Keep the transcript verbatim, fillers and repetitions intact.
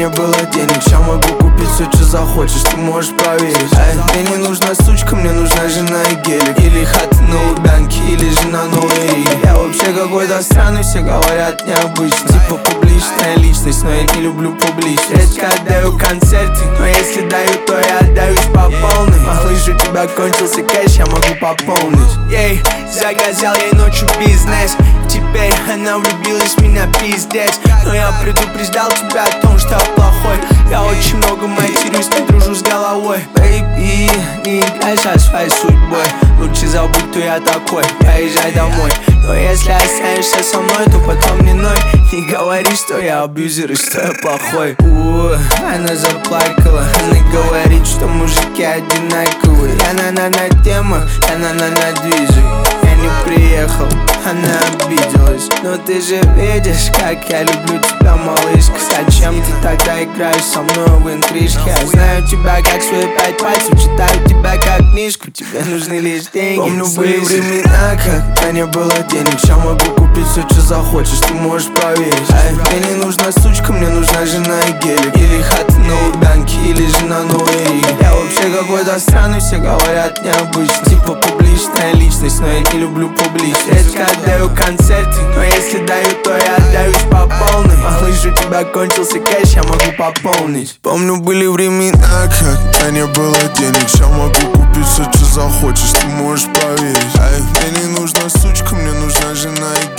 не было денег, ща могу купить все, что захочешь, ты можешь поверить. Эй, мне не нужна сучка, мне нужна жена и гелик. Или хата на Лубянке, или жена новой Риги. Я вообще какой-то странный, все говорят необычно. Типа публичная личность, но я не люблю публичность. Редко отдаю концерты, но если даю, то я отдаюсь по полной. Малыш, у тебя кончился кэш, я могу пополнить. Ей, заказал ей ночью бизнес. Теперь она влюбилась в меня, пиздец. Но я предупреждал тебя о том, что я плохой. Я очень много матерюсь, не дружу с головой. Бэйби, не играй со своей судьбой. Лучше забудь, кто я такой, поезжай домой. Но если останешься со мной, то потом не ной. Не говори, что я абьюзер и что я плохой. У, она заплакала. Она говорит, что мужики одинаковые. Я на-на-на тема, я на-на-на движик. Я не приехал, она обиделась. Но ты же видишь, как я люблю тебя, малышка. Зачем ты тогда играешь со мной в интрижки? Я знаю тебя как свои пять пальцев, читаю тебя как книжку. Тебе нужны лишь деньги. Помню, были времена, когда не было денег. Ща могу купить все, что захочешь, ты можешь поверить. Эй, мне не нужна сучка, мне нужна жена и гелик. Или хата на Лубянке, или жена новой Риги. Я вообще какой-то странный, все говорят необычно. Типа публичная личность, но я не люблю публичность. Редко отдаю концерты, но если даю, то я отдаюсь по полной. Малыш, у тебя кончился кэш, я могу пополнить. Помню, были времена, когда не было денег. Ща могу купить все, что захочешь, ты можешь поверить. Эй, мне не нужна сучка, мне нужна жена и